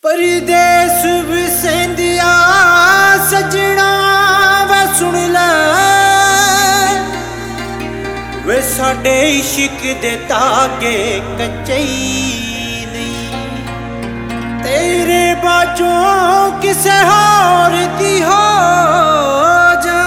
परदेस विसेंदिया सजना वे सुन ले वे साडे इश्क दे तागे कच्चे नहीं। तेरे बाजों किसे होर दी हो जा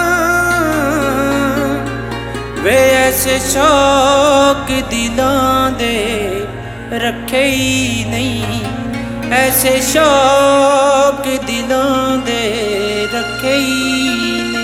वे ऐसे शौक दिलां दे रखे ही नहीं। ऐसे शौक दिलां दे रखे ही नहीं।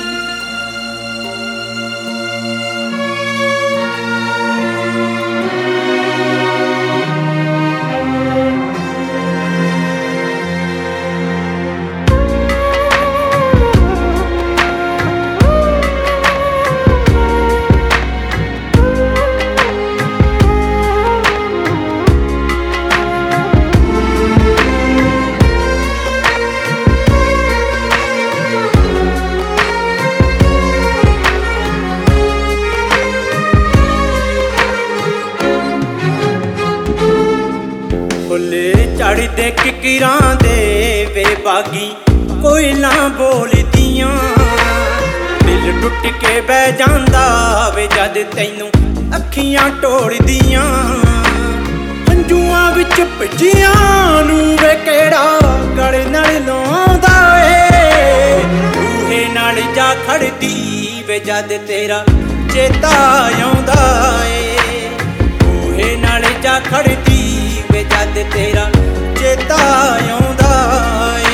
चढ़दे किकरां दे वे बागी कोयलां बोलदियां दिल टुट के बह जांदा वे जद तैनू अखियां टोलदियां। हंजुआं विच भज्जियां नू वे केड़ा गल नाल लाउंदा ए रूहे नाल जा खड़दी वे जद तेरा चेता आउंदा ए रूहे नाल जा खड़दी वे जद तेरा चेता आउंदा ए।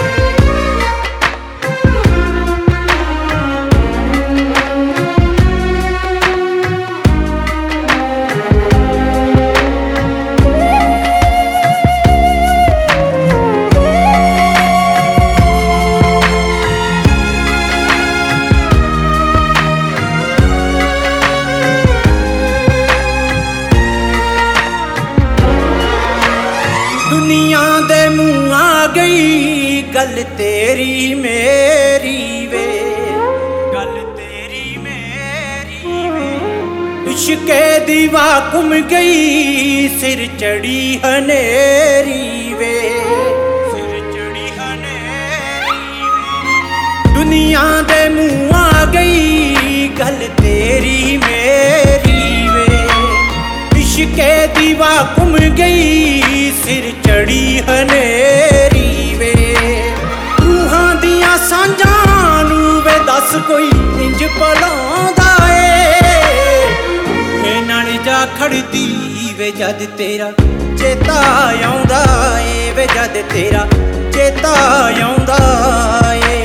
दुनिया दे मुँह आ गई गल तेरी मेरी वे गल तेरी मेरी वे इश्के दीवा घुम गई सिर चढ़ी हनेरी वे सिर चढ़ी हनेरी वे। दुनिया दे मुँह आ गई गल तेरी मेरी वे इश्के दीवा घुम गई सिर चढ़ी हनेरी वे। रूहां दियां सांझां नू वे दस कोई इंज भलांदा ए रूहे नाल जा खड़दी वे जद तेरा चेता आउंदा ए वे जद तेरा चेता आउंदा ए।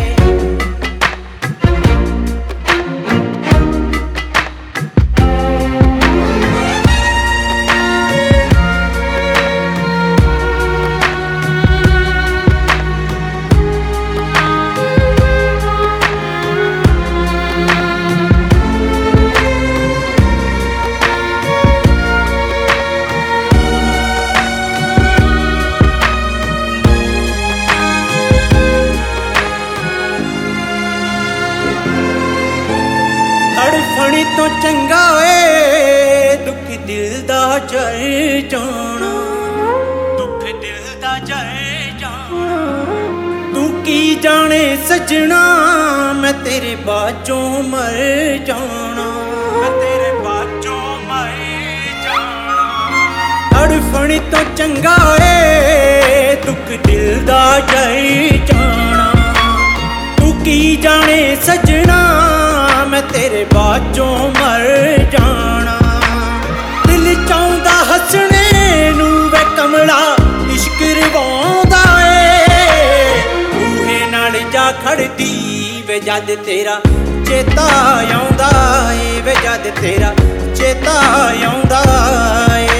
तड़फणी तो चंगा ए दुख दिल दा जल जाना दुख दिल दा जल जाना। तू की जाने सजना मैं तेरे बाजों मर जाना मैं तेरे बाजों मर जाना। तड़फणी तो चंगा ए दुख दिल दा जल जाना तू की जाने सजना मैं तेरे बाजों मर जाना। दिल चाहुंदा हसने नू वे कमला इश्क रवाउंदा ए रूहे नाल जा खड़दी वे जद तेरा चेता आउंदा ए वे जद तेरा चेता आउंदा ए।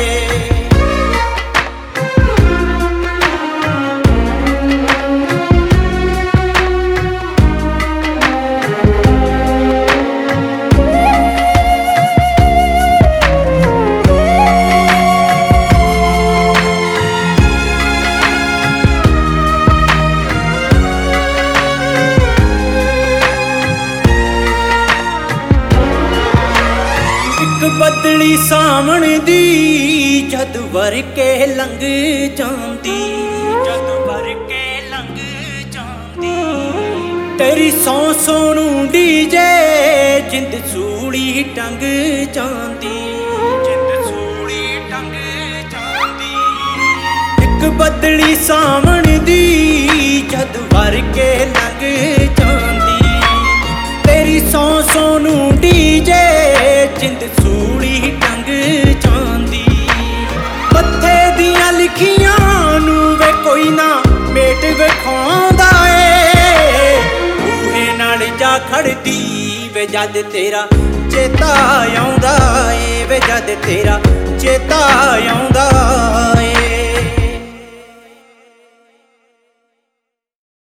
बदली सामण दी जद वर के लंघ जांदी ਟੰਗ ਜਾਂਦੀ। ਤੇਰੀ ਸੌ ਸੌ ਨੂੰ ਡੀਜੇ ਜਿੰਦ ਸੂਲੀ ਟੰਗ ਜਾਂਦੀ, ਜਿੰਦ ਸੂਲੀ ਟੰਗ ਜਾਂਦੀ। ਇੱਕ ਬਦਲੀ ਸਾਵਣ ਦੀ ਜਦ ਵਰ ਕੇ ਲੰਘ ਜਾਂਦੀ। ਤੇਰੀ ਸੌ ਸੌ ਨੂੰ ਡੀਜੇ ਜਿੰਦ ਸੂਲੀ ਟੰਗ ਜਾਂਦੀ। ਮੱਥੇ ਦੀਆਂ ਲਿਖੀਆਂ ਨੂੰ ਵੇ ਕੋਈ ਨਾ ਮੇਟ ਵਿਖਾਉਂਦਾ ਏ। ਬੂਹੇ ਨਾਲ ਜਾ ਖੜਦੀ ਵੇ ਜਦ ਤੇਰਾ ਚੇਤਾ ਆਉਂਦਾ ਏ, ਵੇ ਜਦ ਤੇਰਾ ਚੇਤਾ ਆਉਂਦਾ